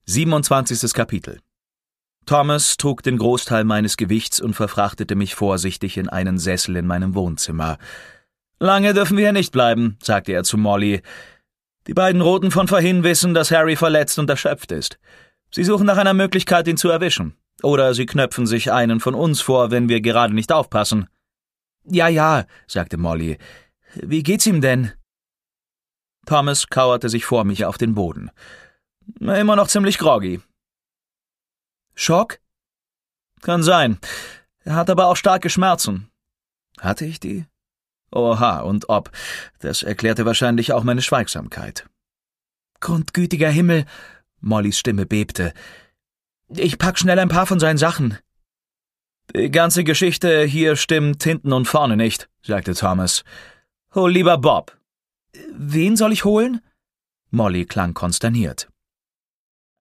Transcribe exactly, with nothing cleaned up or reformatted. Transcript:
siebenundzwanzigstes Kapitel. Thomas trug den Großteil meines Gewichts und verfrachtete mich vorsichtig in einen Sessel in meinem Wohnzimmer. »Lange dürfen wir hier nicht bleiben«, sagte er zu Molly. »Die beiden Roten von vorhin wissen, dass Harry verletzt und erschöpft ist. Sie suchen nach einer Möglichkeit, ihn zu erwischen. Oder sie knöpfen sich einen von uns vor, wenn wir gerade nicht aufpassen.« »Ja, ja«, sagte Molly. »Wie geht's ihm denn?« Thomas kauerte sich vor mich auf den Boden. »Immer noch ziemlich groggy.« »Schock?« »Kann sein. Er hat aber auch starke Schmerzen.« »Hatte ich die?« »Oha, und ob. Das erklärte wahrscheinlich auch meine Schweigsamkeit.« »Grundgütiger Himmel«, Mollys Stimme bebte. »Ich pack schnell ein paar von seinen Sachen.« »Die ganze Geschichte hier stimmt hinten und vorne nicht«, sagte Thomas. »Hol lieber Bob.« »Wen soll ich holen?« Molly klang konsterniert.